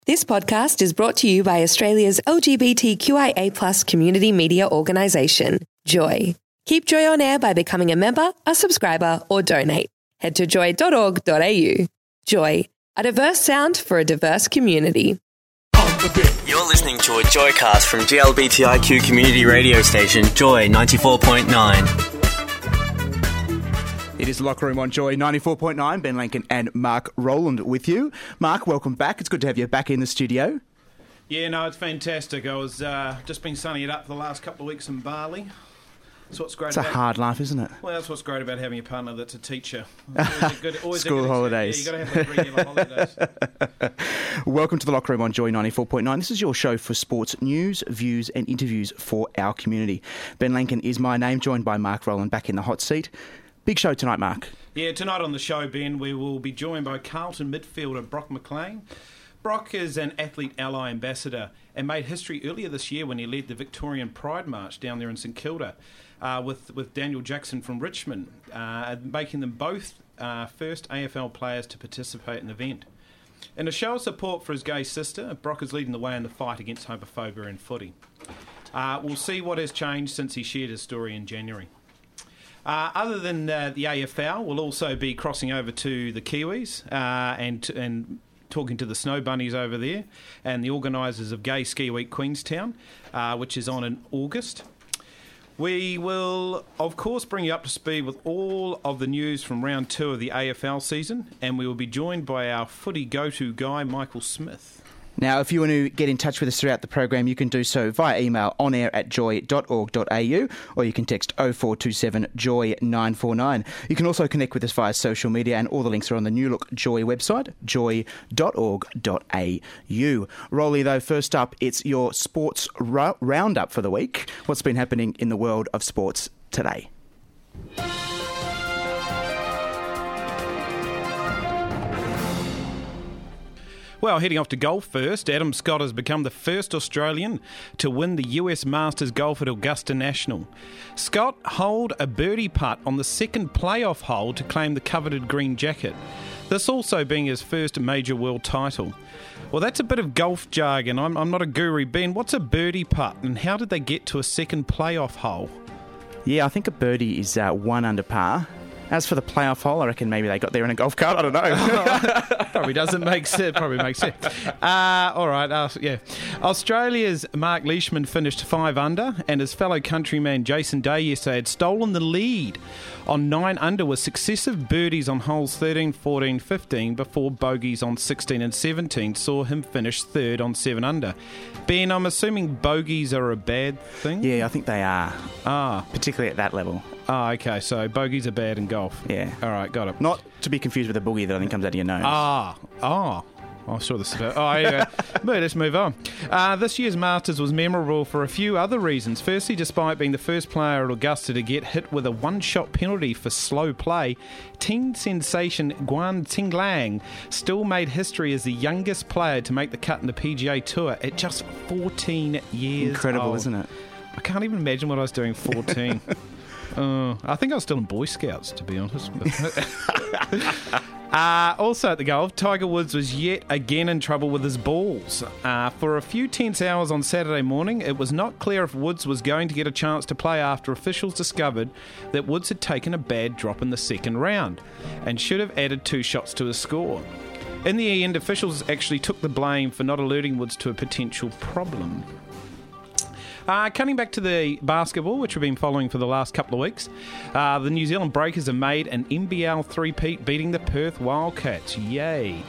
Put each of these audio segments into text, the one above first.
This podcast is brought to you by Australia's LGBTQIA+ community media organisation, Joy. Keep Joy on air by becoming a member, a subscriber, or donate. Head to joy.org.au. Joy, a diverse sound for a diverse community. You're listening to a Joycast from GLBTIQ community radio station, Joy 94.9. It is Locker Room on Joy 94.9. Ben Lankin and Mark Rowland with you. Mark, welcome back. It's good to have you back in the studio. Yeah, no, it's fantastic. I was just been sunning it up for the last couple of weeks in Bali. That's what's great. It's a hard life, isn't it? Well, that's what's great about having a partner that's a teacher. Always School holidays. Yeah, you've got to have regular holidays. Welcome to the Locker Room on Joy 94.9. This is your show for sports news, views and interviews for our community. Ben Lankin is my name, joined by Mark Rowland back in the hot seat. Big show tonight, Mark. Yeah, tonight on the show, Ben, we will be joined by Carlton midfielder Brock McLean. Brock is an Athlete Ally ambassador and made history earlier this year when he led the Victorian Pride March down there in St Kilda with Daniel Jackson from Richmond, making them both first AFL players to participate in the event. In a show of support for his gay sister, Brock is leading the way in the fight against homophobia in footy. We'll see what has changed since he shared his story in January. Other than the AFL, we'll also be crossing over to the Kiwis and talking to the Snow Bunnies over there and the organisers of Gay Ski Week Queenstown, which is on in August. We will, of course, bring you up to speed with all of the news from round 2 of the AFL season, and we will be joined by our footy go-to guy, Michael Smith. Now, if you want to get in touch with us throughout the program, you can do so via email onair@joy.org.au, or you can text 0427 Joy 949. You can also connect with us via social media, and all the links are on the New Look Joy website, joy.org.au. Rolly, though, first up, it's your sports roundup for the week. What's been happening in the world of sports today? Well, heading off to golf first, Adam Scott has become the first Australian to win the US Masters Golf at Augusta National. Scott holed a birdie putt on the second playoff hole to claim the coveted green jacket, this also being his first major world title. Well, that's a bit of golf jargon. I'm not a guru. Ben, what's a birdie putt and how did they get to a second playoff hole? Yeah, I think a birdie is 1 under par. As for the playoff hole, I reckon maybe they got there in a golf cart. I don't know. Probably doesn't make sense. Probably makes sense. All right. Yeah. Australia's Mark Leishman finished 5 under, and his fellow countryman Jason Day yesterday had stolen the lead on 9 under with successive birdies on holes 13, 14, 15 before bogeys on 16 and 17 saw him finish 3rd on 7 under. Ben, I'm assuming bogeys are a bad thing? Yeah, I think they are. Particularly at that level. Okay, so bogeys are bad in golf. Yeah. All right, got it. Not to be confused with a boogie that I think comes out of your nose. I saw this. Yeah. But let's move on. This year's Masters was memorable for a few other reasons. Firstly, despite being the first player at Augusta to get hit with a one-shot penalty for slow play, teen sensation Guan Tinglang still made history as the youngest player to make the cut in the PGA Tour at just 14 years Incredible, old. Isn't it? I can't even imagine what I was doing 14. I think I was still in Boy Scouts, to be honest. Also at the golf, Tiger Woods was yet again in trouble with his balls. For a few tense hours on Saturday morning, it was not clear if Woods was going to get a chance to play after officials discovered that Woods had taken a bad drop in the second round and should have added 2 shots to his score. In the end, officials actually took the blame for not alerting Woods to a potential problem. Coming back to the basketball, which we've been following for the last couple of weeks, the New Zealand Breakers have made an NBL three-peat, beating the Perth Wildcats. Yay.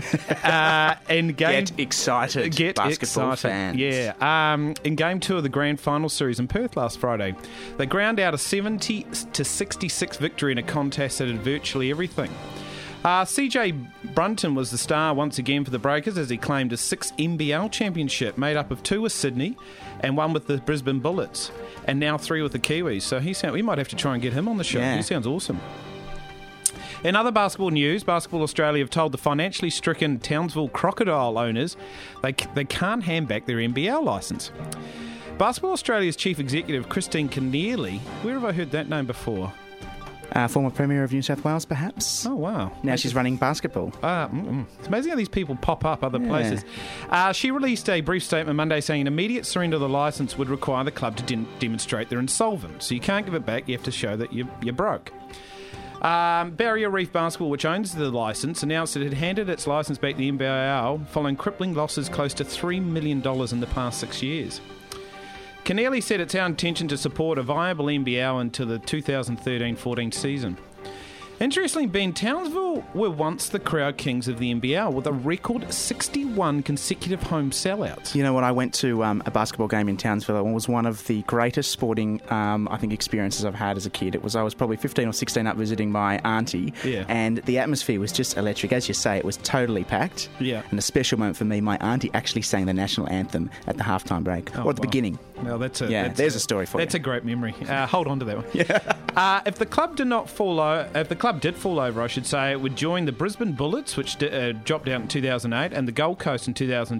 Get excited, basketball fans. Yeah. In Game 2 of the Grand Final Series in Perth last Friday, they ground out a 70-66 victory in a contest that had virtually everything. CJ Brunton was the star once again for the Breakers as he claimed a 6th NBL championship made up of 2 with Sydney and 1 with the Brisbane Bullets and now 3 with the Kiwis. So we might have to try and get him on the show. Yeah. He sounds awesome. In other basketball news, Basketball Australia have told the financially stricken Townsville Crocodile owners they can't hand back their NBL licence. Basketball Australia's chief executive, Christine Keneally, where have I heard that name before? Former Premier of New South Wales, perhaps. Oh, wow. Now she's running basketball. It's amazing how these people pop up other places. She released a brief statement Monday saying an immediate surrender of the licence would require the club to demonstrate they're insolvent. So you can't give it back, you have to show that you're broke. Barrier Reef Basketball, which owns the licence, announced it had handed its licence back to the NBL following crippling losses close to $3 million in the past 6 years. Keneally said it's our intention to support a viable NBL into the 2013-14 season. Interestingly, Ben, Townsville were once the crowd kings of the NBL with a record 61 consecutive home sellouts. You know what? I went to a basketball game in Townsville. It was one of the greatest sporting, experiences I've had as a kid. I was probably 15 or 16 up visiting my auntie, and the atmosphere was just electric. As you say, it was totally packed. Yeah. And a special moment for me, my auntie actually sang the national anthem at the halftime break, or at the beginning. Well, there's a story for you. That's a great memory. Hold on to that one. Yeah. If the club did fall over, I should say, it would join the Brisbane Bullets, which dropped out in 2008, and the Gold Coast in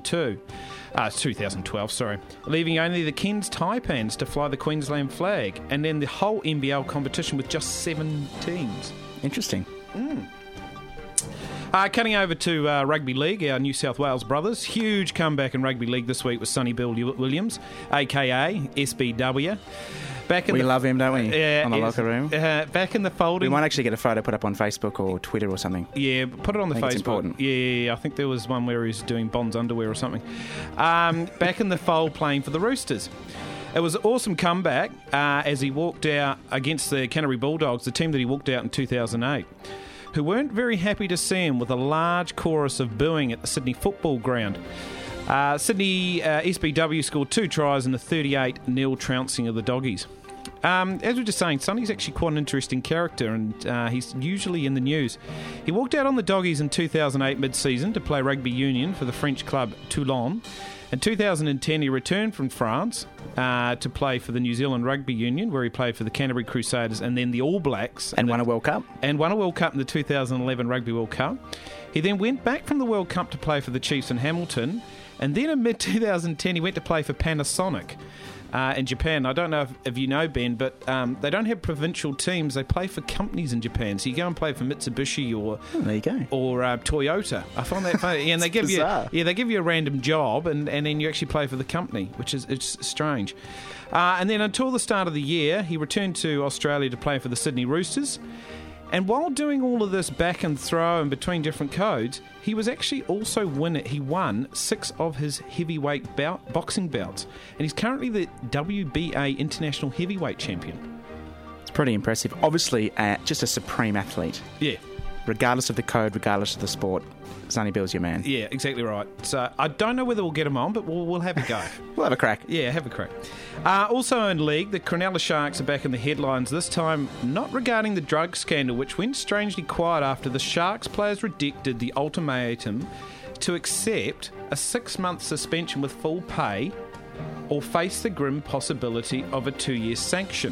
2012, leaving only the Cairns Taipans to fly the Queensland flag, and then the whole NBL competition with just 7 teams. Interesting. Cutting over to Rugby League, our New South Wales brothers. Huge comeback in Rugby League this week with Sonny Bill Williams, a.k.a. SBW. We love him, don't we? On the locker room. Back in the folding. We might actually get a photo put up on Facebook or Twitter or something. Yeah, put it on the Facebook. It's important. Yeah, I think there was one where he's doing Bond's underwear or something. Back in the fold playing for the Roosters. It was an awesome comeback as he walked out against the Canterbury Bulldogs, the team that he walked out in 2008, who weren't very happy to see him with a large chorus of booing at the Sydney Football Ground. Sydney SBW scored 2 tries in the 38-0 trouncing of the Doggies. As we were just saying, Sonny's actually quite an interesting character, and he's usually in the news. He walked out on the Doggies in 2008 mid-season to play rugby union for the French club Toulon. In 2010, he returned from France to play for the New Zealand Rugby Union, where he played for the Canterbury Crusaders and then the All Blacks. And won a World Cup. And won a World Cup in the 2011 Rugby World Cup. He then went back from the World Cup to play for the Chiefs in Hamilton. And then in mid-2010, he went to play for Panasonic in Japan. I don't know if you know, Ben, but they don't have provincial teams. They play for companies in Japan. So you go and play for Mitsubishi or there you go. Or Toyota. I find that funny. And they give you a random job, and then you actually play for the company, which is strange. And then until the start of the year, he returned to Australia to play for the Sydney Roosters. And while doing all of this back and throw and between different codes, he was actually also he won 6 of his heavyweight boxing bouts. And he's currently the WBA International Heavyweight Champion. It's pretty impressive. Obviously, just a supreme athlete. Yeah. Regardless of the code, regardless of the sport, Sonny Bill's your man. Yeah, exactly right. So I don't know whether we'll get him on, but we'll have a go. We'll have a crack. Yeah, have a crack. Also in league, the Cronulla Sharks are back in the headlines, this time not regarding the drug scandal, which went strangely quiet after the Sharks players rejected the ultimatum to accept a 6-month suspension with full pay or face the grim possibility of a 2-year sanction.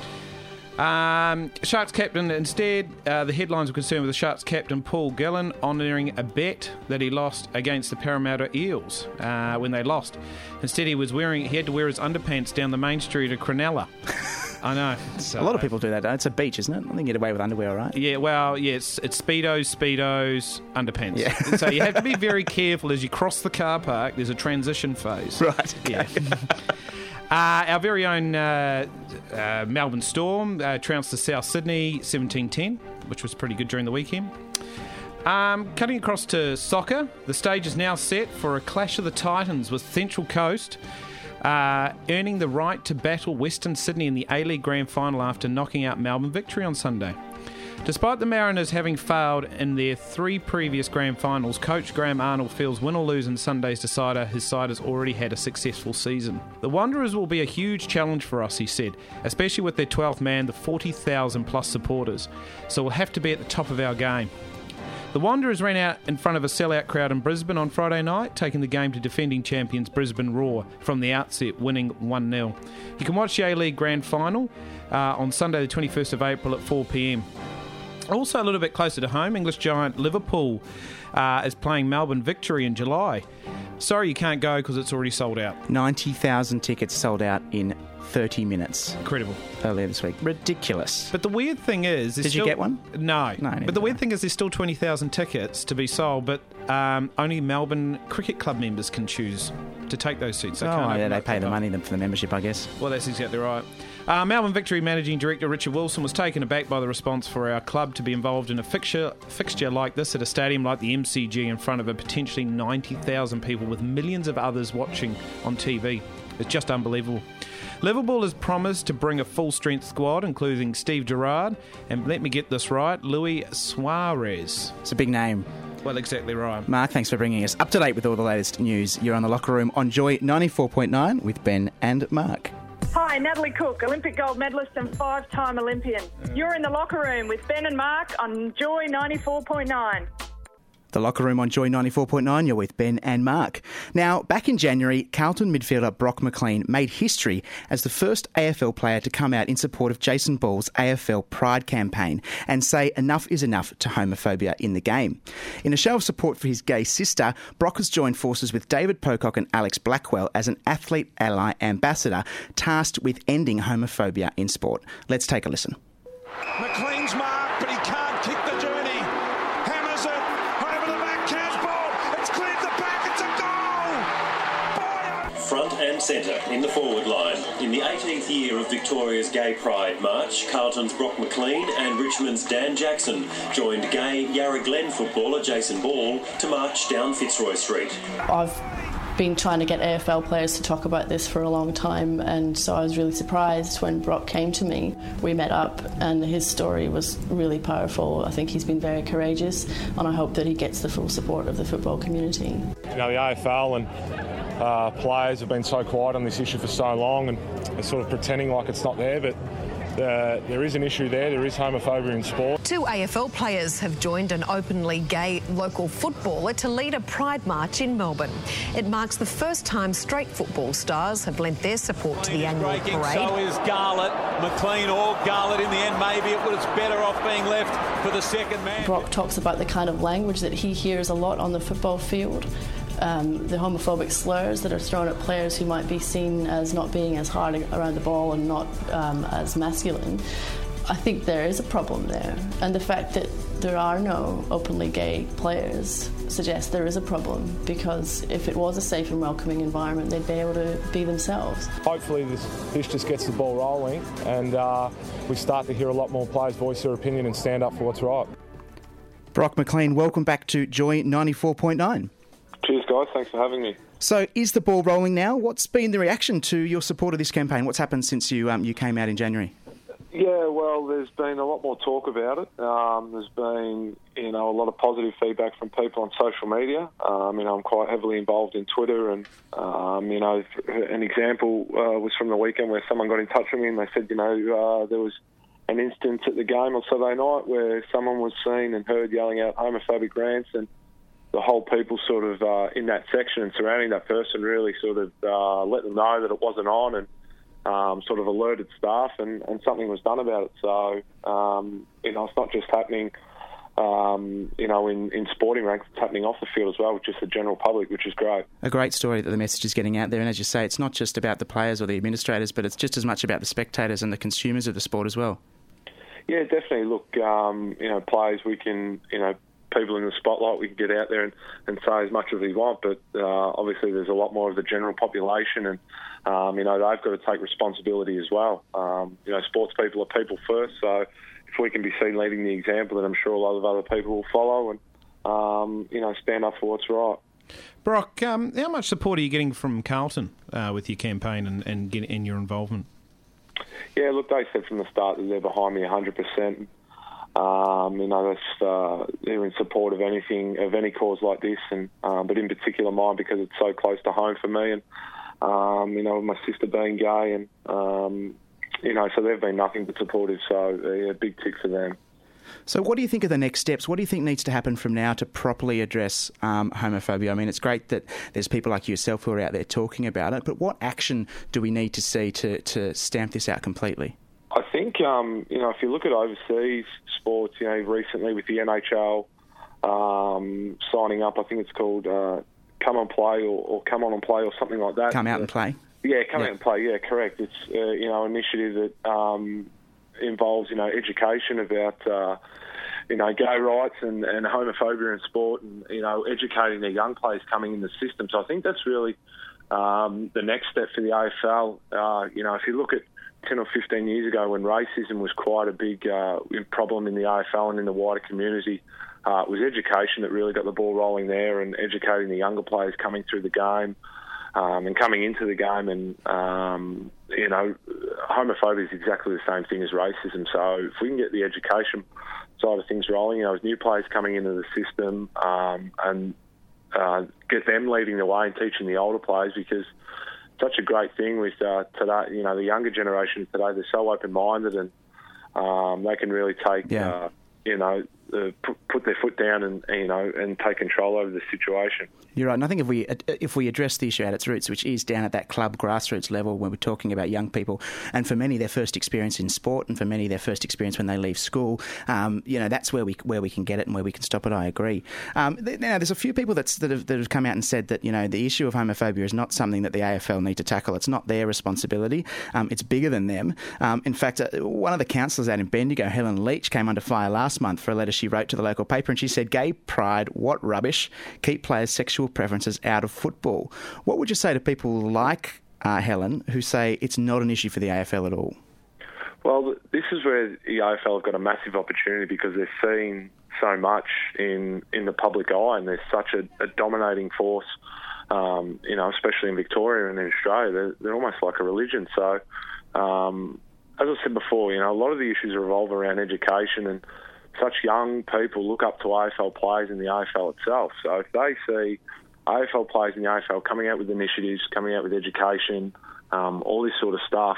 Sharks captain, instead, the headlines were concerned with the Sharks captain Paul Gallen honouring a bet that he lost against the Parramatta Eels when they lost. Instead, he had to wear his underpants down the main street of Cronulla. I know. So, a lot of people do that. It's a beach, isn't it? I think you get away with underwear, right? Yeah, well, yeah, it's Speedos, underpants. Yeah. So you have to be very careful as you cross the car park. There's a transition phase. Right. Okay. Yeah. Our very own Melbourne Storm trounced the South Sydney 17-10, which was pretty good during the weekend. Cutting across to soccer, the stage is now set for a clash of the Titans with Central Coast earning the right to battle Western Sydney in the A-League Grand Final after knocking out Melbourne Victory on Sunday. Despite the Mariners having failed in their 3 previous Grand Finals, coach Graham Arnold feels win or lose in Sunday's decider, his side has already had a successful season. The Wanderers will be a huge challenge for us, he said, especially with their 12th man, the 40,000 plus supporters, so we'll have to be at the top of our game. The Wanderers ran out in front of a sellout crowd in Brisbane on Friday night, taking the game to defending champions Brisbane Roar from the outset, winning 1-0. You can watch the A-League Grand Final on Sunday the 21st of April at 4 p.m. Also, a little bit closer to home, English giant Liverpool is playing Melbourne Victory in July. Sorry you can't go because it's already sold out. 90,000 tickets sold out in 30 minutes. Incredible. Earlier this week. Ridiculous. But the weird thing is... Did you get one? No. But the weird thing is there's still 20,000 tickets to be sold, but only Melbourne Cricket Club members can choose to take those seats. They they pay the money for the membership, I guess. Well, that's exactly right. Melbourne Victory Managing Director Richard Wilson was taken aback by the response for our club to be involved in a fixture like this at a stadium like the MCG in front of a potentially 90,000 people with millions of others watching on TV. It's just unbelievable. Liverpool has promised to bring a full-strength squad, including Steve Gerrard, and let me get this right, Luis Suarez. It's a big name. Well, exactly right. Mark, thanks for bringing us up to date with all the latest news. You're on The Locker Room on Joy 94.9 with Ben and Mark. Hi, Natalie Cook, Olympic gold medalist and 5-time Olympian. You're in The Locker Room with Ben and Mark on Joy 94.9. The Locker Room on Joy 94.9, you're with Ben and Mark. Now, back in January, Carlton midfielder Brock McLean made history as the first AFL player to come out in support of Jason Ball's AFL Pride campaign and say enough is enough to homophobia in the game. In a show of support for his gay sister, Brock has joined forces with David Pocock and Alex Blackwell as an athlete ally ambassador tasked with ending homophobia in sport. Let's take a listen. McLean's mark, but he can't kick the journey. Hammers it over the back. Casbolt. It's cleared the back. It's a goal. Front and centre in the forward line. In the 18th year of Victoria's Gay Pride March, Carlton's Brock McLean and Richmond's Dan Jackson joined gay Yarra Glen footballer Jason Ball to march down Fitzroy Street. I've been trying to get AFL players to talk about this for a long time, and so I was really surprised when Brock came to me. We met up and his story was really powerful. I think he's been very courageous, and I hope that he gets the full support of the football community. You know, the AFL and players have been so quiet on this issue for so long, and they're sort of pretending like it's not there, but there is an issue there. There is homophobia in sport. 2 AFL players have joined an openly gay local footballer to lead a pride march in Melbourne. It marks the first time straight football stars have lent their support to the annual parade. So is Garlett, McLean or Garlett in the end. Maybe it was better off being left for the second man. Brock talks about the kind of language that he hears a lot on the football field. The homophobic slurs that are thrown at players who might be seen as not being as hard around the ball and not as masculine. I think there is a problem there, and the fact that there are no openly gay players suggests there is a problem, because if it was a safe and welcoming environment, they'd be able to be themselves. Hopefully this just gets the ball rolling and we start to hear a lot more players voice their opinion and stand up for what's right. Brock McLean, welcome back to Joy 94.9. Cheers, guys. Thanks for having me. So, is the ball rolling now? What's been the reaction to your support of this campaign? What's happened since you came out in January? Yeah, well, there's been a lot more talk about it. There's been, a lot of positive feedback from people on social media. I'm quite heavily involved in Twitter, and an example was from the weekend where someone got in touch with me and they said, there was an instance at the game on Saturday night where someone was seen and heard yelling out homophobic rants, and the whole people sort of in that section and surrounding that person really sort of let them know that it wasn't on, and sort of alerted staff, and something was done about it. So, it's not just happening, in sporting ranks, it's happening off the field as well, with just the general public, which is great. A great story that the message is getting out there, and as you say, it's not just about the players or the administrators, but it's just as much about the spectators and the consumers of the sport as well. Yeah, definitely. Look, players, we can, people in the spotlight, we can get out there and say as much as we want, but obviously there's a lot more of the general population, and they've got to take responsibility as well. Sports people are people first, so if we can be seen leading the example, then I'm sure a lot of other people will follow and stand up for what's right. Brock, how much support are you getting from Carlton with your campaign and your involvement? Yeah, look, they said from the start that they're behind me 100%. They're in support of anything, of any cause like this, and but in particular mine, because it's so close to home for me, and my sister being gay, and so they've been nothing but supportive. So big tick for them. So what do you think are the next steps? What do you think needs to happen from now to properly address homophobia? I mean, it's great that there's people like yourself who are out there talking about it, but what action do we need to see to stamp this out completely? I think if you look at overseas sports, recently with the NHL signing up, I think it's called Come On Play or Come On and Play or something like that. Come Out and Play. Yeah, Come Out and Play, yeah, correct. It's, an initiative that involves, education about, gay rights and homophobia in sport and, educating the young players coming in the system. So I think that's really the next step for the AFL. If you look at 10 or 15 years ago when racism was quite a big problem in the AFL and in the wider community, it was education that really got the ball rolling there and educating the younger players coming through the game and coming into the game. And, homophobia is exactly the same thing as racism. So if we can get the education side of things rolling, as new players coming into the system and get them leading the way and teaching the older players, because such a great thing with today, the younger generation today, they're so open-minded and they can really take, put their foot down and take control over the situation. You're right, and I think if we address the issue at its roots, which is down at that club grassroots level, when we're talking about young people, and for many their first experience in sport, and for many their first experience when they leave school, that's where we can get it and where we can stop it. I agree. Now, there's a few people that have come out and said that the issue of homophobia is not something that the AFL need to tackle. It's not their responsibility. It's bigger than them. In fact, one of the councillors out in Bendigo, Helen Leach, came under fire last month for a letter she wrote to the local paper, and she said, "Gay pride, what rubbish. Keep players' sexual preferences out of football." What would you say to people like Helen, who say it's not an issue for the AFL at all? Well, this is where the AFL have got a massive opportunity, because they're seeing so much in the public eye, and they're such a dominating force, especially in Victoria and in Australia. They're almost like a religion. So, as I said before, a lot of the issues revolve around education, and such young people look up to AFL players in the AFL itself. So if they see AFL players in the AFL coming out with initiatives, coming out with education, all this sort of stuff,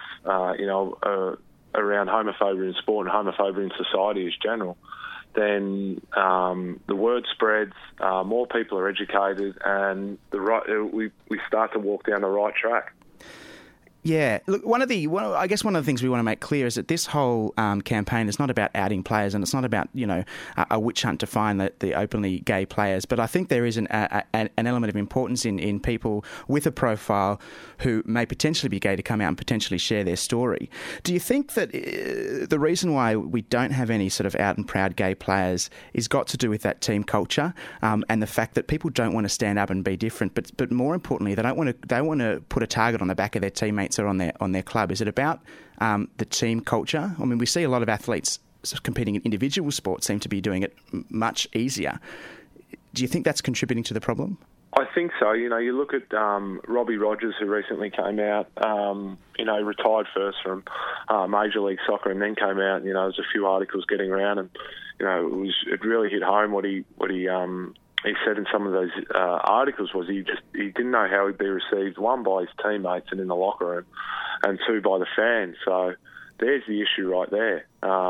around homophobia in sport and homophobia in society as general, then the word spreads, more people are educated, and we start to walk down the right track. Yeah, look, one of the things we want to make clear is that this whole campaign is not about outing players, and it's not about a witch hunt to find the openly gay players. But I think there is an element of importance in people with a profile who may potentially be gay to come out and potentially share their story. Do you think that the reason why we don't have any sort of out and proud gay players is got to do with that team culture and the fact that people don't want to stand up and be different, but more importantly, they don't want to put a target on the back of their teammates or on their club? Is it about the team culture? I mean, we see a lot of athletes competing in individual sports seem to be doing it much easier. Do you think that's contributing to the problem? I think so. You look at Robbie Rogers, who recently came out, retired first from Major League Soccer, and then came out. There's a few articles getting around, and it really hit home what he said in some of those articles was he didn't know how he'd be received, one, by his teammates and in the locker room, and two, by the fans. So there's the issue right there.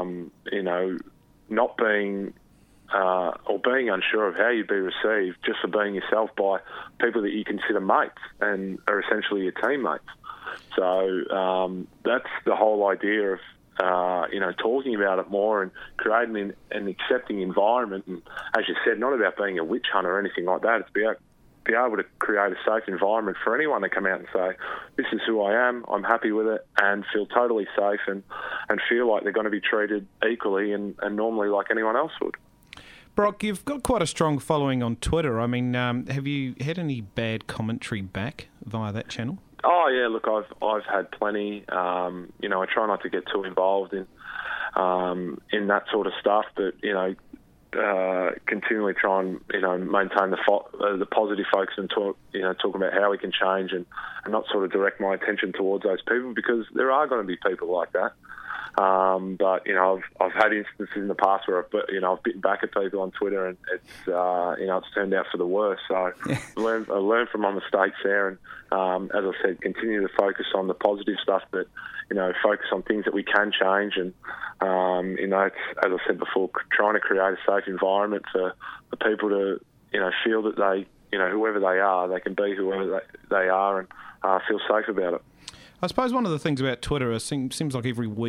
Not being or being unsure of how you'd be received just for being yourself by people that you consider mates and are essentially your teammates. So that's the whole idea of talking about it more and creating an accepting environment. And as you said, not about being a witch hunt or anything like that. It's be able to create a safe environment for anyone to come out and say, this is who I am, I'm happy with it, and feel totally safe and feel like they're going to be treated equally and normally like anyone else would. Brock, you've got quite a strong following on Twitter. I mean, have you had any bad commentary back via that channel? Oh yeah, look, I've had plenty. I try not to get too involved in that sort of stuff, but continually try and maintain the positive focus and talk about how we can change and not sort of direct my attention towards those people, because there are going to be people like that. But I've had instances in the past where I've bitten back at people on Twitter, and it's it's turned out for the worse. So I learned from my mistakes there, and as I said, continue to focus on the positive stuff. That focus on things that we can change, and it's, as I said before, trying to create a safe environment for people to feel that they whoever they are, they can be whoever they are, and feel safe about it. I suppose one of the things about Twitter seems like every week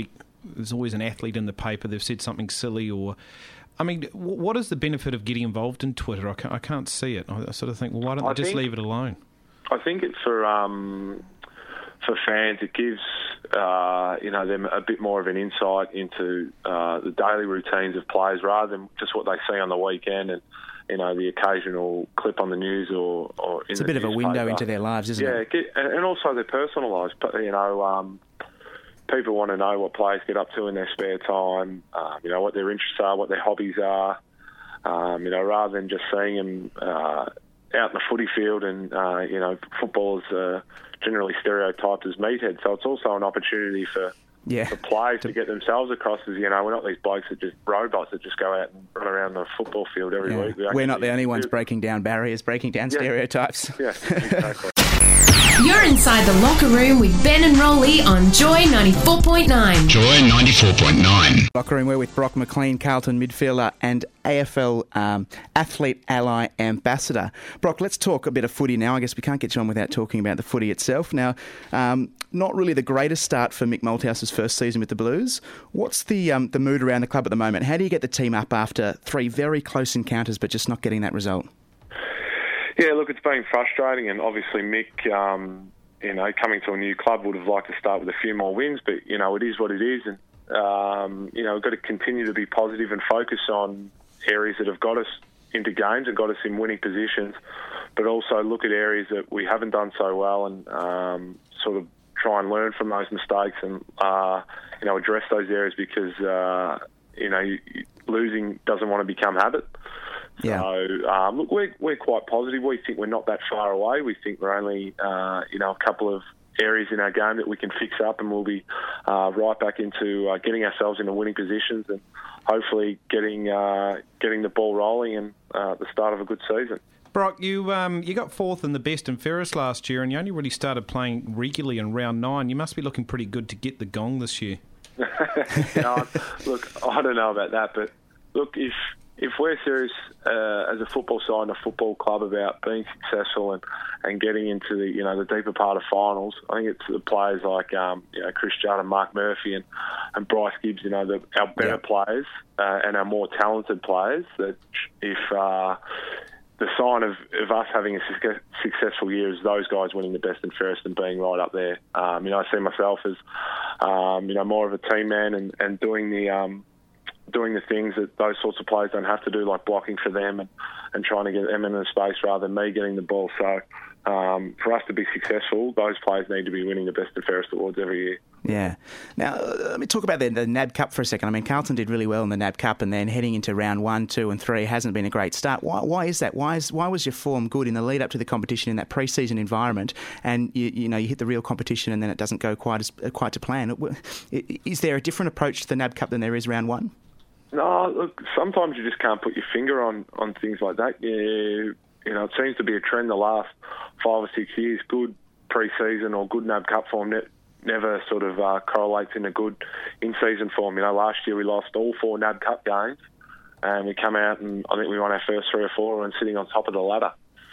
there's always an athlete in the paper. They've said something silly or... I mean, what is the benefit of getting involved in Twitter? I can't see it. I sort of think, well, why don't they just leave it alone? I think it's for fans. It gives them a bit more of an insight into the daily routines of players rather than just what they see on the weekend and the occasional clip on the news or in it's a bit of a window into their lives, isn't it? Yeah, and also their personal lives. But people want to know what players get up to in their spare time, what their interests are, what their hobbies are, rather than just seeing them out in the footy field and, footballers are generally stereotyped as meatheads. So it's also an opportunity for players to get themselves across as, we're not these blokes that just robots that just go out and run around the football field every week. We're not the only ones breaking down barriers, breaking down stereotypes. Yeah, exactly. You're inside the locker room with Ben and Rolly on Joy 94.9. Joy 94.9. Locker room, we're with Brock McLean, Carlton midfielder and AFL Athlete Ally Ambassador. Brock, let's talk a bit of footy now. I guess we can't get you on without talking about the footy itself. Now, not really the greatest start for Mick Malthouse's first season with the Blues. What's the mood around the club at the moment? How do you get the team up after 3 very close encounters but just not getting that result? Yeah, look, it's been frustrating, and obviously Mick, coming to a new club would have liked to start with a few more wins, but, it is what it is, and, we've got to continue to be positive and focus on areas that have got us into games and got us in winning positions, but also look at areas that we haven't done so well and sort of try and learn from those mistakes and, address those areas because, losing doesn't want to become habit. Yeah. So, look, we're quite positive. We think we're not that far away. We think we're only, a couple of areas in our game that we can fix up, and we'll be right back into getting ourselves into winning positions and hopefully getting the ball rolling and the start of a good season. Brock, you got fourth in the best and fairest last year, and you only really started playing regularly in round 9. You must be looking pretty good to get the gong this year. Look, I don't know about that, but look, if we're serious as a football side and a football club about being successful and getting into the deeper part of finals, I think it's the players like Chris Judd and Mark Murphy and Bryce Gibbs, our better players and our more talented players. That if the sign of us having a successful year is those guys winning the best and fairest and being right up there. I see myself as more of a team man and doing the things that those sorts of players don't have to do, like blocking for them and trying to get them into the space rather than me getting the ball. So for us to be successful, those players need to be winning the best and fairest awards every year. Yeah. Now, let me talk about the NAB Cup for a second. I mean, Carlton did really well in the NAB Cup, and then heading into round 1, 2 and 3 hasn't been a great start. Why is that? Why was your form good in the lead up to the competition in that pre-season environment, and you hit the real competition and then it doesn't go quite to plan? Is there a different approach to the NAB Cup than there is round 1? No, look, sometimes you just can't put your finger on things like that. It seems to be a trend the last 5 or 6 years. Good pre-season or good NAB Cup form never sort of correlates in a good in-season form. Last year we lost all 4 NAB Cup games, and we come out and I think we won our first 3 or 4 and sitting on top of the ladder.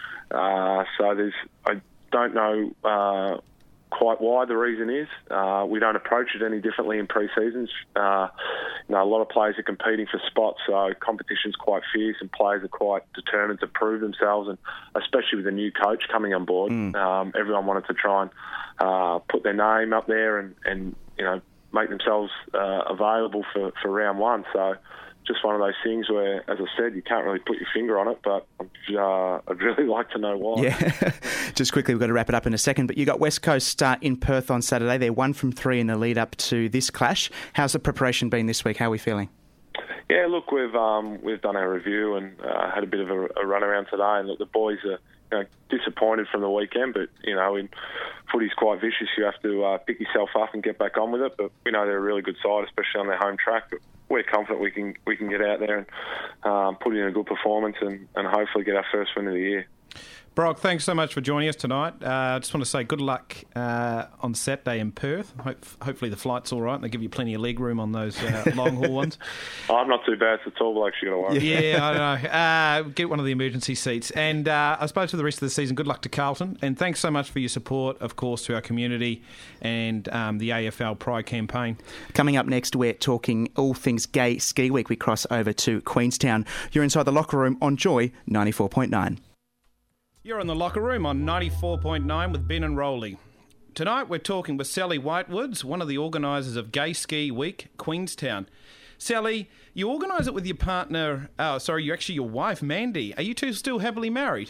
So I don't know quite why the reason is. We don't approach it any differently in pre-seasons. A lot of players are competing for spots, so competition's quite fierce and players are quite determined to prove themselves, and especially with a new coach coming on board, everyone wanted to try and put their name up there and make themselves available for round 1. So just one of those things where, as I said, you can't really put your finger on it, but I'd really like to know why. Yeah. Just quickly, we've got to wrap it up in a second, but you got West Coast in Perth on Saturday. They're 1 from 3 in the lead up to this clash. How's the preparation been this week? How are we feeling? Yeah, look, we've done our review and had a bit of a run around today, and look, the boys are disappointed from the weekend, but in footy's quite vicious. You have to pick yourself up and get back on with it. But we know they're a really good side, especially on their home track. But we're confident we can get out there and put in a good performance and hopefully get our first win of the year. Brock, thanks so much for joining us tonight. I just want to say good luck on Saturday in Perth. Hopefully the flight's all right and they give you plenty of leg room on those long-haul ones. I'm not too bad at all, actually, going to worry. Yeah, I know. Get one of the emergency seats. And I suppose for the rest of the season, good luck to Carlton. And thanks so much for your support, of course, to our community and the AFL Pride campaign. Coming up next, we're talking all things Gay Ski Week. We cross over to Queenstown. You're inside the locker room on Joy 94.9. You're in the locker room on 94.9 with Ben and Rowley. Tonight we're talking with Sally Whitewoods, one of the organisers of Gay Ski Week, Queenstown. Sally, you organise it with your partner, your wife, Mandy. Are you two still happily married?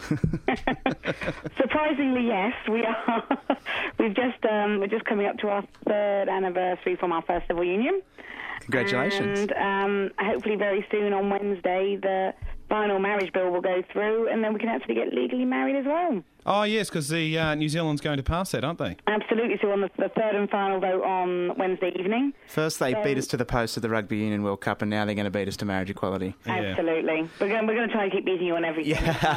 Surprisingly, yes, we are. We're just coming up to our 3rd anniversary from our first civil union. Congratulations. And hopefully very soon on Wednesday, the final marriage bill will go through and then we can actually get legally married as well. Oh, yes, because the New Zealand's going to pass that, aren't they? Absolutely. So on the 3rd and final vote on Wednesday evening. First they beat us to the post of the Rugby Union World Cup and now they're going to beat us to marriage equality. Absolutely. We're going to try and keep beating you on everything.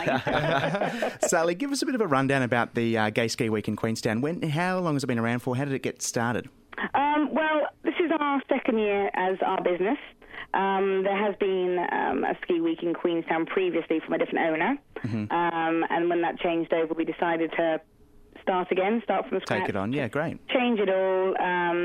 Yeah. Sally, give us a bit of a rundown about the Gay Ski Week in Queenstown. How long has it been around for? How did it get started? Well, this is our 2nd year as our business. There has been a ski week in Queenstown previously from a different owner. Mm-hmm. And when that changed over, we decided to start from scratch. Take it on, yeah, great. Change it all,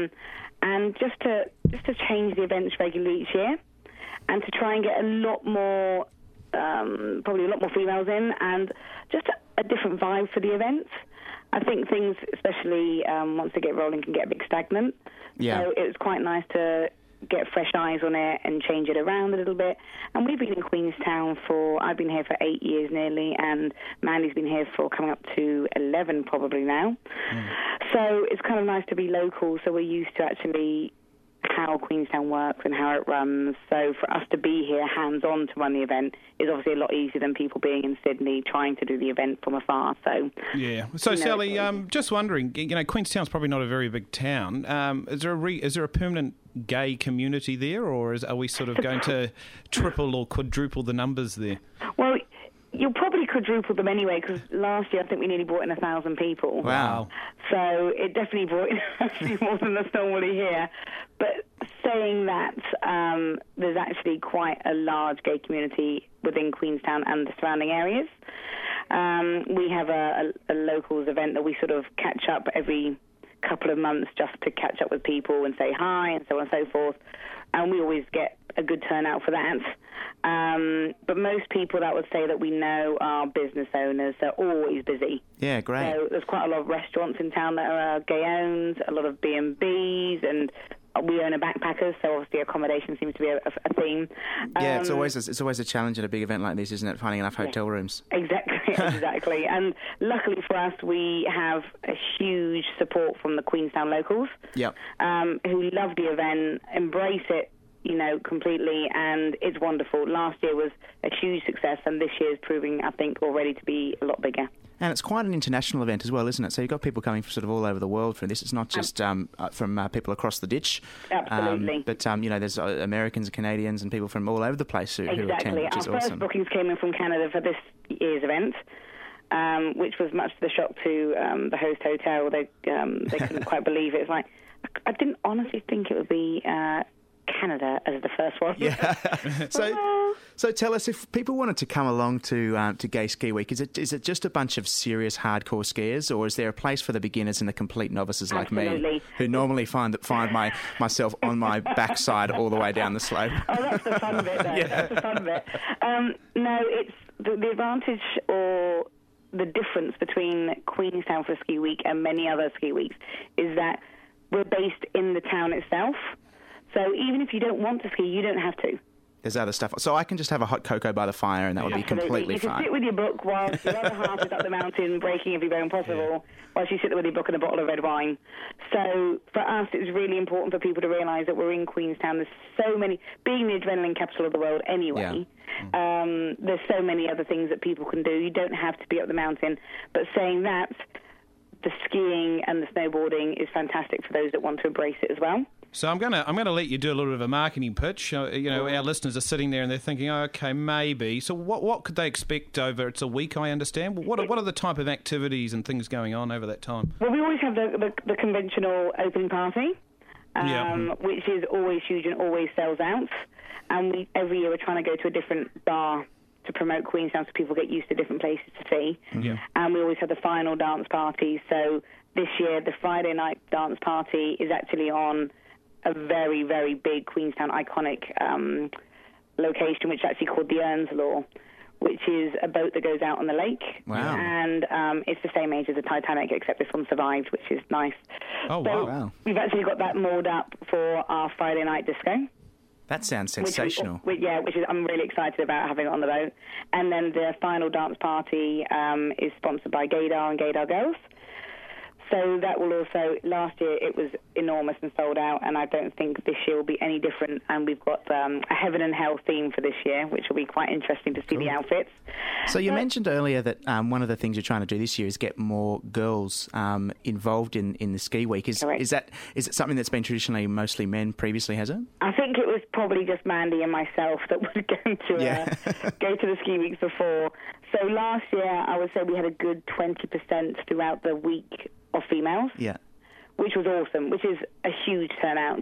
and just to change the events regularly each year, and to try and get a lot more, probably a lot more females in, and just a different vibe for the events. I think things, especially once they get rolling, can get a bit stagnant. Yeah. So it was quite nice to get fresh eyes on it and change it around a little bit. And we've been in Queenstown I've been here for 8 years nearly, and Mandy's been here for coming up to 11 probably now. So it's kind of nice to be local, so we're used to actually how Queenstown works and how it runs. So for us to be here hands-on to run the event is obviously a lot easier than people being in Sydney trying to do the event from afar. So yeah. So Sally, just wondering, Queenstown's probably not a very big town. Is there a permanent gay community there, or are we sort of going to triple or quadruple the numbers there? Well, you'll probably quadruple them anyway, because last year I think we nearly brought in 1,000 people. Wow. So it definitely brought in a few more than there's normally here. But saying that, there's actually quite a large gay community within Queenstown and the surrounding areas. We have a locals event that we sort of catch up every couple of months just to catch up with people and say hi and so on and so forth. And we always get a good turnout for that. But most people that would say that we know are business owners. They're always busy. Yeah, great. So there's quite a lot of restaurants in town that are gay-owned, a lot of B&Bs, and we own a backpackers, so obviously accommodation seems to be a theme. Yeah, it's always a challenge at a big event like this, isn't it, finding enough hotel rooms? Exactly. And luckily for us, we have a huge support from the Queenstown locals. Yep. Who love the event, embrace it, completely, and it's wonderful. Last year was a huge success, and this year is proving, I think, already to be a lot bigger. And it's quite an international event as well, isn't it? So you've got people coming from sort of all over the world for this. It's not just from people across the ditch. Absolutely. But there's Americans and Canadians and people from all over the place who attend, which is awesome. Our first bookings came in from Canada for this year's event, which was much to the shock to the host hotel. They couldn't quite believe it. It's like, I didn't honestly think it would be Canada as the first one. Yeah. So tell us, if people wanted to come along to Gay Ski Week, is it just a bunch of serious hardcore skiers, or is there a place for the beginners and the complete novices like me, who normally find myself on my backside all the way down the slope? Oh, that's the fun bit, though. Yeah. That's the fun bit. No, it's the advantage or the difference between Queenstown for Ski Week and many other ski weeks is that we're based in the town itself. So even if you don't want to ski, you don't have to. There's other stuff. So I can just have a hot cocoa by the fire and that would be completely fine. You can sit with your book while your other half is up the mountain breaking every bone possible, whilst you sit there with your book and a bottle of red wine. So for us, it's really important for people to realise that we're in Queenstown. There's so many, being the adrenaline capital of the world anyway, there's so many other things that people can do. You don't have to be up the mountain. But saying that, the skiing and the snowboarding is fantastic for those that want to embrace it as well. So I'm gonna let you do a little bit of a marketing pitch. Our listeners are sitting there and they're thinking, oh, okay, maybe. So what could they expect over? It's a week, I understand. What are the type of activities and things going on over that time? Well, we always have the conventional opening party, which is always huge and always sells out. And every year we're trying to go to a different bar to promote Queenstown so people get used to different places to see. Yeah. And we always have the final dance party. So this year, the Friday night dance party is actually on a very, very big Queenstown iconic location, which is actually called the Earnslaw, which is a boat that goes out on the lake. Wow. And it's the same age as the Titanic, except this one survived, which is nice. Oh, so wow. We've actually got that moored up for our Friday night disco. That sounds sensational. Which is I'm really excited about having it on the boat. And then the final dance party is sponsored by Gaydar and Gaydar Girls. So that will also, last year it was enormous and sold out, and I don't think this year will be any different. And we've got a heaven and hell theme for this year, which will be quite interesting to see the outfits. So you mentioned earlier that one of the things you're trying to do this year is get more girls involved in the ski week. Is it something that's been traditionally mostly men previously, has it? I think it was probably just Mandy and myself that were going to go to the ski weeks before. So last year, I would say we had a good 20% throughout the week of females, which was awesome, which is a huge turnout.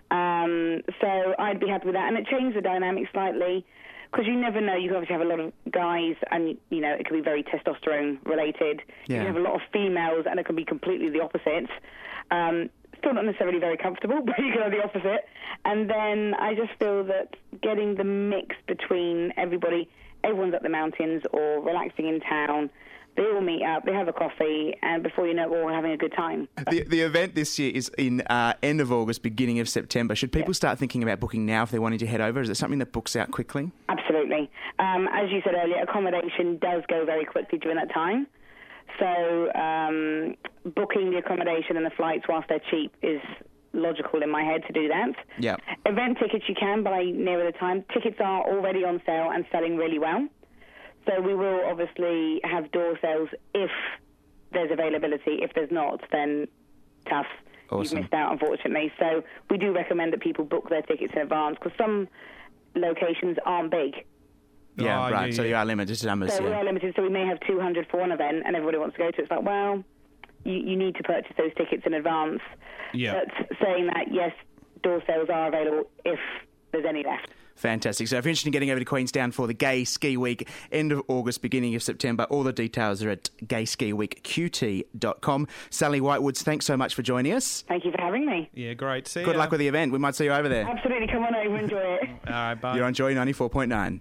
So I'd be happy with that. And it changed the dynamic slightly, because you never know. You can obviously have a lot of guys, and, it can be very testosterone related. You can have a lot of females, and it can be completely the opposite. Still not necessarily very comfortable, but you can have the opposite. And then I just feel that getting the mix between everyone's at the mountains or relaxing in town, they all meet up, they have a coffee, and before you know it, we're all having a good time. The event this year is in end of August, beginning of September. Should people start thinking about booking now if they're wanting to head over? Is it something that books out quickly? Absolutely. As you said earlier, accommodation does go very quickly during that time. So booking the accommodation and the flights whilst they're cheap is logical in my head to do that. Yeah. Event tickets you can buy nearer the time. Tickets are already on sale and selling really well. So we will obviously have door sales if there's availability. If there's not, then tough. Awesome. You've missed out, unfortunately. So we do recommend that people book their tickets in advance, because some locations aren't big. Yeah, right. So you are limited to numbers. So we are limited, so we may have 200 for one event and everybody wants to go to it. It's like, well, you need to purchase those tickets in advance. Yeah. But saying that, yes, door sales are available if there's any left. Fantastic. So if you're interested in getting over to Queenstown for the Gay Ski Week, end of August, beginning of September, all the details are at gayskiweekqt.com. Sally Whitewoods, thanks so much for joining us. Thank you for having me. Yeah, great. See Good ya. luck with the event. We might see you over there. Absolutely. Come on over, enjoy it. All right, bye. You're on Joy 94.9.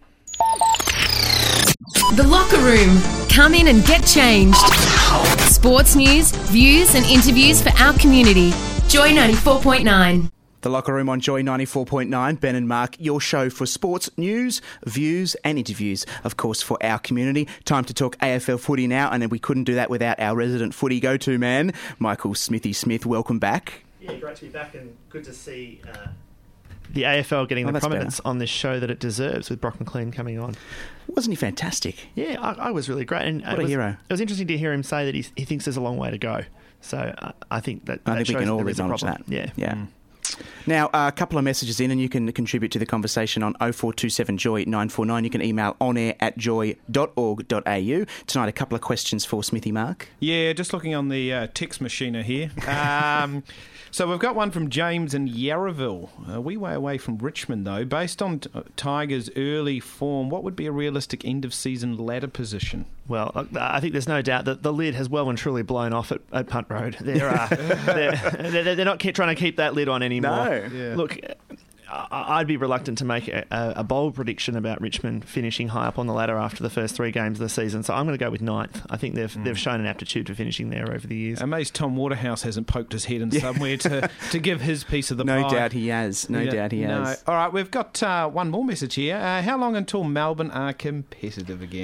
The Locker Room. Come in and get changed. Sports news, views and interviews for our community. Joy 94.9. The Locker Room on Joy 94.9. Ben and Mark, your show for sports news, views and interviews, of course, for our community. Time to talk AFL footy now, and we couldn't do that without our resident footy go-to man, Michael Smithy Smith. Welcome back. Yeah, great to be back, and good to see the AFL getting the prominence on this show that it deserves, with Brock McLean coming on. Wasn't he fantastic? Yeah, I was really great. And what a hero. It was interesting to hear him say that he thinks there's a long way to go. So I think that I think we can all there is a acknowledge problem. that. Yeah. Now, a couple of messages in, and you can contribute to the conversation on 0427 Joy 949. You can email onair@joy.org.au. Tonight, a couple of questions for Smithy Mark. Yeah, just looking on the text machine here. So we've got one from James in Yarraville. A wee way away from Richmond, though. Based on Tigers' early form, what would be a realistic end-of-season ladder position? Well, I think there's no doubt that the lid has well and truly blown off at Punt Road. They're not trying to keep that lid on anymore. No. Yeah. Look, I'd be reluctant to make a bold prediction about Richmond finishing high up on the ladder after the first 3 games of the season, so I'm going to go with 9th. I think they've shown an aptitude for finishing there over the years. Amazed Tom Waterhouse hasn't poked his head in somewhere to give his piece of the pie. No doubt he has. No doubt he has. All right, we've got one more message here. How long until Melbourne are competitive again?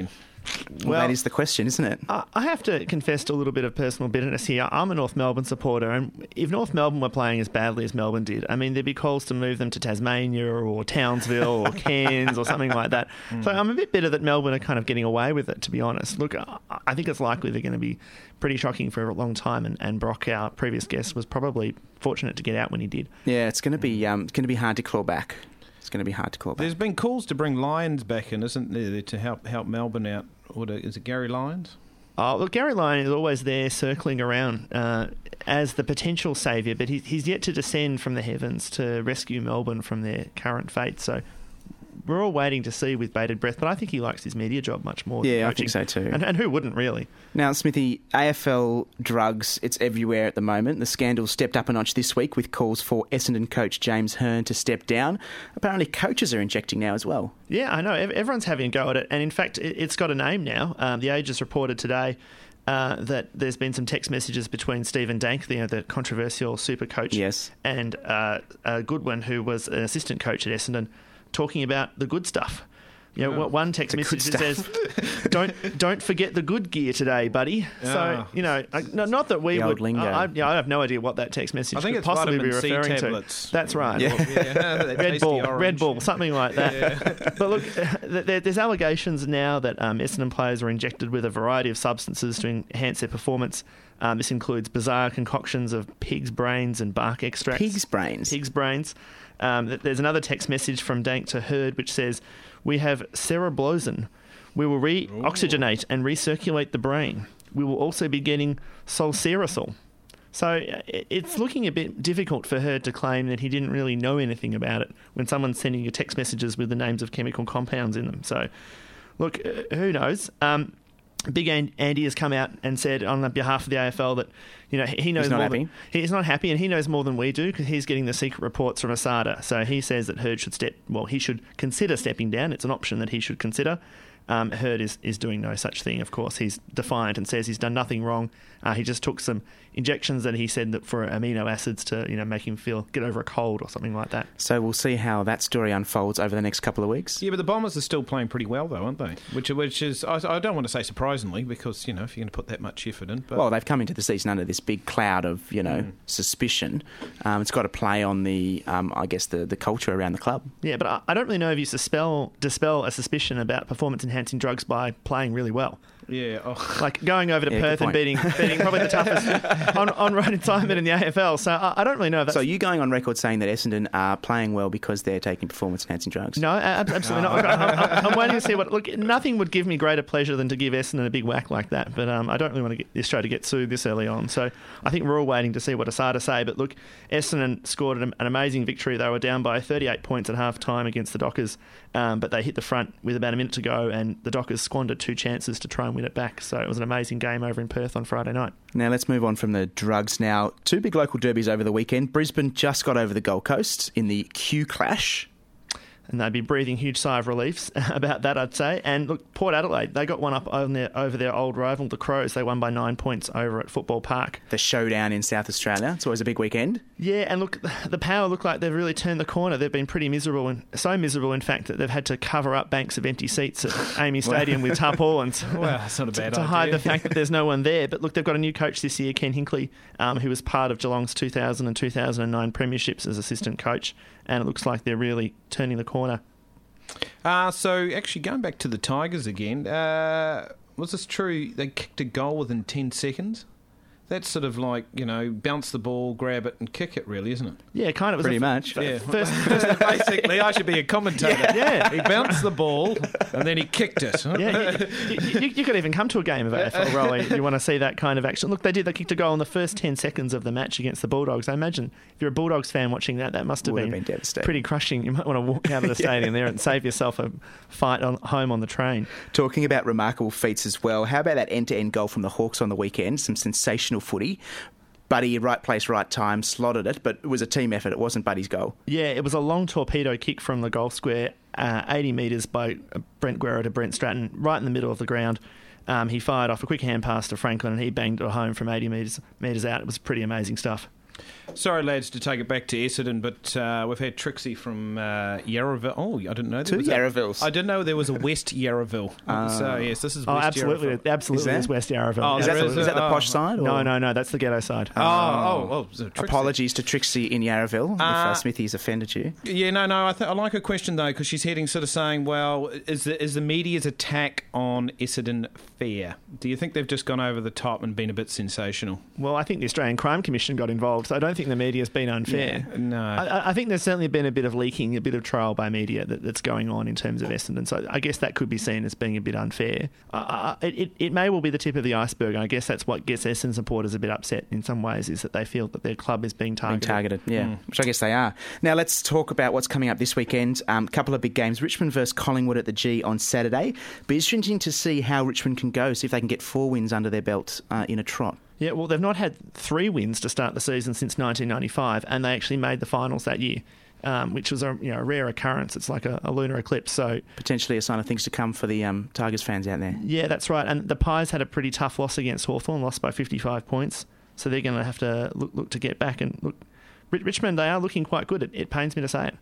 Well, that is the question, isn't it? I have to confess to a little bit of personal bitterness here. I'm a North Melbourne supporter, and if North Melbourne were playing as badly as Melbourne did, I mean, there'd be calls to move them to Tasmania or Townsville or Cairns or something like that. So I'm a bit bitter that Melbourne are kind of getting away with it, to be honest. Look, I think it's likely they're going to be pretty shocking for a long time, and Brock, our previous guest, was probably fortunate to get out when he did. Yeah, it's going to be hard to claw back. It's going to be hard to claw back. There's been calls to bring Lyons back in, isn't there, to help Melbourne out? Is it Gary Lyons? Oh, look, Gary Lyons is always there circling around as the potential saviour, but he's yet to descend from the heavens to rescue Melbourne from their current fate. So we're all waiting to see with bated breath, but I think he likes his media job much more. Yeah, I think so too. And who wouldn't, really? Now, Smithy, AFL drugs, it's everywhere at the moment. The scandal stepped up a notch this week with calls for Essendon coach James Hearn to step down. Apparently coaches are injecting now as well. Yeah, I know. Everyone's having a go at it. And in fact, it's got a name now. The Age has reported today that there's been some text messages between Stephen Dank, the controversial super coach, and Goodwin, who was an assistant coach at Essendon, talking about the good stuff. You know, one text message that says, "Don't forget the good gear today, buddy." So not that we would. I have no idea what that text message could possibly be referring to. That's right. Yeah. Red Bull, something like that. Yeah. But look, there's allegations now that Essendon players were injected with a variety of substances to enhance their performance. This includes bizarre concoctions of pig's brains and bark extracts. Pig's brains. There's another text message from Dank to Hurd which says, "We have cerebrosin. We will re-oxygenate and recirculate the brain. We will also be getting solserosol." So it's looking a bit difficult for Hurd to claim that he didn't really know anything about it when someone's sending you text messages with the names of chemical compounds in them. So, look, who knows? Big Andy has come out and said on behalf of the AFL that he knows he's not happy, and he knows more than we do because he's getting the secret reports from Asada. So he says that Hurd he should consider stepping down. It's an option that he should consider. Hurd is doing no such thing. Of course, he's defiant and says he's done nothing wrong. He just took some injections that he said that for amino acids to make him get over a cold or something like that. So we'll see how that story unfolds over the next couple of weeks. Yeah, but the Bombers are still playing pretty well though, aren't they? Which is I don't want to say surprisingly because if you're going to put that much effort in. But... Well, they've come into the season under this big cloud of suspicion. It's got to play on the I guess the culture around the club. Yeah, but I don't really know if you dispel a suspicion about performance enhancing drugs by playing really well. Yeah, like going over to Perth and beating probably the toughest on-road assignment in the AFL. So I don't really know if that's... So are you going on record saying that Essendon are playing well because they're taking performance-enhancing drugs? No, absolutely not. I'm waiting to see what... Look, nothing would give me greater pleasure than to give Essendon a big whack like that. But I don't really want to get this show to get sued this early on. So I think we're all waiting to see what Asada say. But look, Essendon scored an amazing victory. They were down by 38 points at half-time against the Dockers, but they hit the front with about a minute to go, and the Dockers squandered 2 chances to try and win it back. So it was an amazing game over in Perth on Friday night. Now let's move on from the drugs now. 2 big local derbies over the weekend. Brisbane just got over the Gold Coast in the Q Clash. And they'd be breathing huge sigh of relief about that, I'd say. And look, Port Adelaide, they got one up over their old rival, the Crows. They won by 9 points over at Football Park. The showdown in South Australia. It's always a big weekend. Yeah, and look, the Power look like they've really turned the corner. They've been pretty miserable, and so miserable, in fact, that they've had to cover up banks of empty seats at Amy Stadium with tarpaulins. Well, that's not a bad idea. To hide the fact that there's no one there. But look, they've got a new coach this year, Ken Hinkley, who was part of Geelong's 2000 and 2009 premierships as assistant coach. And it looks like they're really turning the corner. So, actually, going back to the Tigers again, was this true? They kicked a goal within 10 seconds? That's sort of like, bounce the ball, grab it and kick it, really, isn't it? Yeah, kind of. Pretty much. Yeah. Basically, I should be a commentator. Yeah. He bounced the ball and then he kicked it. Yeah, you could even come to a game of AFL rugby. You want to see that kind of action. Look, they kicked a goal in the first 10 seconds of the match against the Bulldogs. I imagine if you're a Bulldogs fan watching that must have been devastating. Pretty crushing. You might want to walk out of the stadium there and save yourself a fight home on the train. Talking about remarkable feats as well, how about that end-to-end goal from the Hawks on the weekend? Some sensational footy. Buddy, right place, right time, slotted it, but it was a team effort. It wasn't Buddy's goal. Yeah, it was a long torpedo kick from the goal square, 80 metres by Brent Guerra to Brent Stratton, right in the middle of the ground. He fired off a quick hand pass to Franklin and he banged it home from 80 metres out. It was pretty amazing stuff. Sorry, lads, to take it back to Essendon, but we've had Trixie from Yarraville. Oh, I didn't know there was Yarravilles. I didn't know there was a West Yarraville. So, yes, this is West absolutely, Yarraville. absolutely, there's West Yarraville. Is that the posh side? Or? No, that's the ghetto side. So apologies to Trixie in Yarraville if Smithy's offended you. Yeah, no, I like her question, though, because she's heading sort of saying, well, is the media's attack on Essendon fair? Do you think they've just gone over the top and been a bit sensational? Well, I think the Australian Crime Commission got involved, so I don't think the media's been unfair. Yeah, no. I think there's certainly been a bit of leaking, a bit of trial by media that's going on in terms of Essendon, so I guess that could be seen as being a bit unfair. It may well be the tip of the iceberg, and I guess that's what gets Essendon supporters a bit upset in some ways, is that they feel that their club is being targeted. Which I guess they are. Now let's talk about what's coming up this weekend. A couple of big games. Richmond versus Collingwood at the G on Saturday. Be interesting to see how Richmond can go, see if they can get 4 wins under their belt in a trot. Yeah, well, they've not had 3 wins to start the season since 1995, and they actually made the finals that year, which was a rare occurrence. It's like a lunar eclipse. So potentially a sign of things to come for the Tigers fans out there. Yeah, that's right. And the Pies had a pretty tough loss against Hawthorn, lost by 55 points. So they're going to have to look to get back. And look, Richmond, they are looking quite good. It pains me to say it.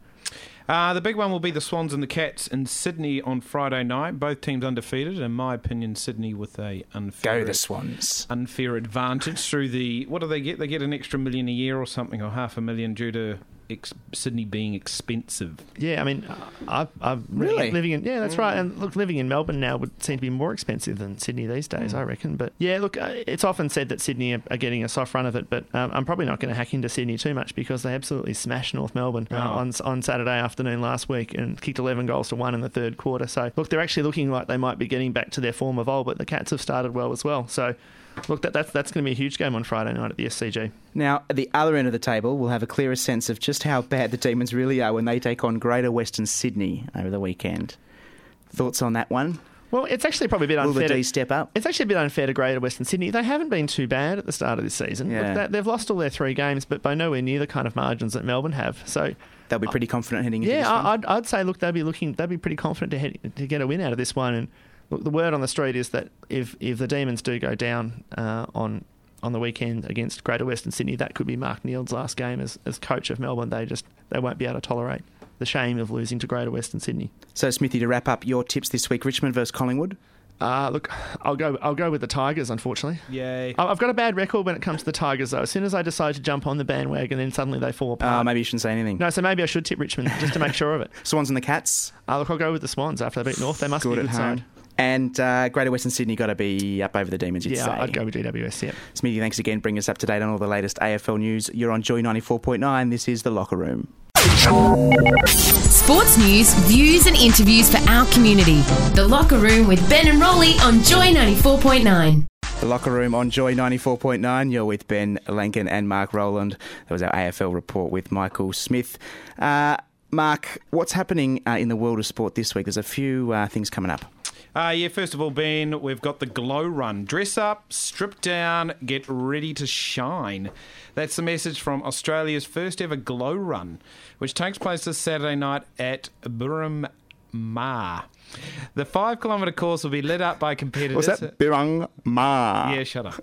The big one will be the Swans and the Cats in Sydney on Friday night. Both teams undefeated. In my opinion, Sydney with a Go the Swans. Unfair advantage through the... What do they get? They get an extra $1 million a year or something, or $500,000 due to Sydney being expensive. Yeah, I mean, I've really living in... Yeah, that's right. And look, living in Melbourne now would seem to be more expensive than Sydney these days, I reckon. But yeah, look, it's often said that Sydney are getting a soft run of it, but I'm probably not going to hack into Sydney too much because they absolutely smashed North Melbourne on Saturday afternoon last week and kicked 11 goals to 1 in the third quarter. So look, they're actually looking like they might be getting back to their form of old, but the Cats have started well as well. So look, that's going to be a huge game on Friday night at the SCG. Now, at the other end of the table, we'll have a clearer sense of just how bad the Demons really are when they take on Greater Western Sydney over the weekend. Thoughts on that one? Well, it's actually probably a bit unfair. Will the D step up? It's actually a bit unfair to Greater Western Sydney. They haven't been too bad at the start of this season. Yeah. Look, they've lost all their 3 games, but by nowhere near the kind of margins that Melbourne have. So they'll be pretty confident heading into this one. I'd say, look, they'd be pretty confident to get a win out of this one. And look, the word on the street is that if the Demons do go down on the weekend against Greater Western Sydney, that could be Mark Neild's last game as coach of Melbourne. They won't be able to tolerate the shame of losing to Greater Western Sydney. So, Smithy, to wrap up your tips this week, Richmond versus Collingwood. Look, I'll go with the Tigers, unfortunately. Yay. I've got a bad record when it comes to the Tigers, though. As soon as I decide to jump on the bandwagon, then suddenly they fall apart. Maybe you shouldn't say anything. No, so maybe I should tip Richmond just to make sure of it. Swans and the Cats? Look, I'll go with the Swans after they beat North. They must be a good side. And Greater Western Sydney got to be up over the Demons, you'd say. Yeah, I'd go with GWS, yeah. Smithy, thanks again. Bring us up to date on all the latest AFL news. You're on Joy 94.9. This is The Locker Room. Sports news, views and interviews for our community. The Locker Room with Ben and Rolly on Joy 94.9. The Locker Room on Joy 94.9. You're with Ben Lankin and Mark Rowland. That was our AFL report with Michael Smith. Mark, what's happening in the world of sport this week? There's a few things coming up. First of all, Ben, we've got the Glow Run. Dress up, strip down, get ready to shine. That's the message from Australia's first ever Glow Run, which takes place this Saturday night at Birrang Mar. The 5-kilometre course will be lit up by competitors. What's that? Birrang Mar. Yeah, shut up.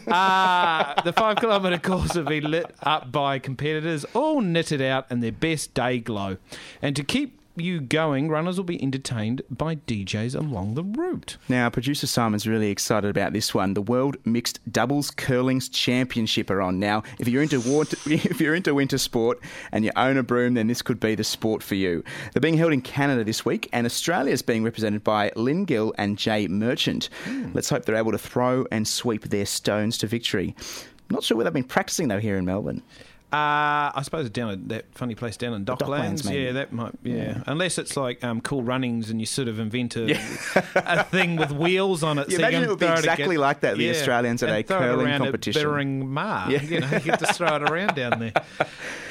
The 5-kilometre course will be lit up by competitors, all knitted out in their best day glow. And to keep you going, runners will be entertained by DJs along the route. Now, producer Simon's really excited about this one. The World Mixed Doubles Curling's Championship are on. Now, if you're into winter sport and you own a broom, then this could be the sport for you. They're being held in Canada this week, and Australia's being represented by Lynn Gill and Jay Merchant. Let's hope they're able to throw and sweep their stones to victory. Not sure where they've been practicing, though, here in Melbourne. I suppose down at that funny place down in Docklands. Maybe. Yeah, that might. Yeah, unless it's like Cool Runnings and you sort of invent a thing with wheels on it. You imagine it would be exactly like that. The Australians at a curling competition. Birrang Mar. Yeah. You get to throw it around down there.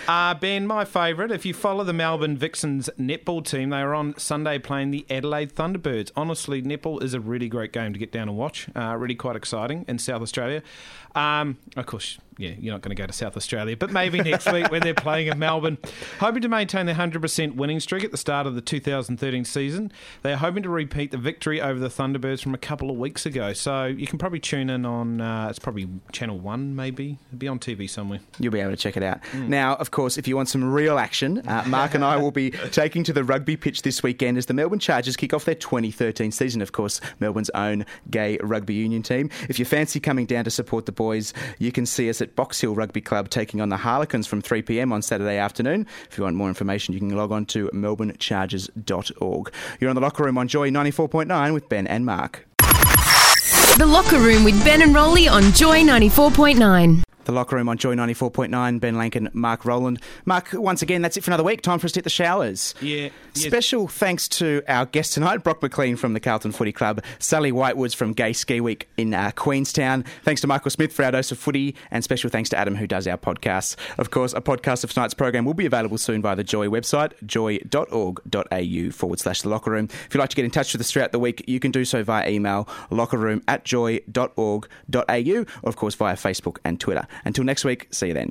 Ben, my favourite, if you follow the Melbourne Vixens netball team, they are on Sunday playing the Adelaide Thunderbirds. Honestly, netball is a really great game to get down and watch. Really quite exciting in South Australia. Of course, yeah, you're not going to go to South Australia, but maybe next week when they're playing in Melbourne. Hoping to maintain their 100% winning streak at the start of the 2013 season. They are hoping to repeat the victory over the Thunderbirds from a couple of weeks ago. So you can probably tune in on, it's probably Channel 1 maybe. It'll be on TV somewhere. You'll be able to check it out. Now, of course, if you want some real action, Mark and I will be taking to the rugby pitch this weekend as the Melbourne Chargers kick off their 2013 season. Of course, Melbourne's own gay rugby union team. If you fancy coming down to support the boys, you can see us at Box Hill Rugby Club taking on the Harlequins from 3 p.m. on Saturday afternoon. If you want more information, you can log on to melbournechargers.org. You're on The Locker Room on Joy 94.9 with Ben and Mark. The Locker Room with Ben and Rolly on Joy 94.9. The Locker Room on Joy 94.9, Ben Lankin, Mark Rowland. Mark, once again, that's it for another week. Time for us to hit the showers. Yeah. Special thanks to our guest tonight, Brock McLean from the Carlton Footy Club, Sally Whitewoods from Gay Ski Week in Queenstown. Thanks to Michael Smith for our dose of footy, and special thanks to Adam, who does our podcasts. Of course, a podcast of tonight's program will be available soon via the Joy website, joy.org.au/The Locker Room. If you'd like to get in touch with us throughout the week, you can do so via email, lockerroom@joy.org.au, or of course via Facebook and Twitter. Until next week, see you then.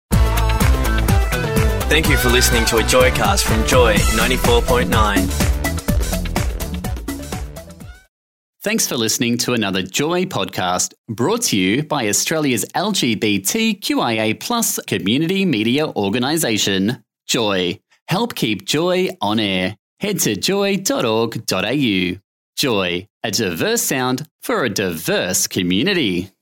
Thank you for listening to a Joycast from Joy 94.9. Thanks for listening to another Joy podcast brought to you by Australia's LGBTQIA+ community media organisation, Joy. Help keep Joy on air. Head to joy.org.au. Joy, a diverse sound for a diverse community.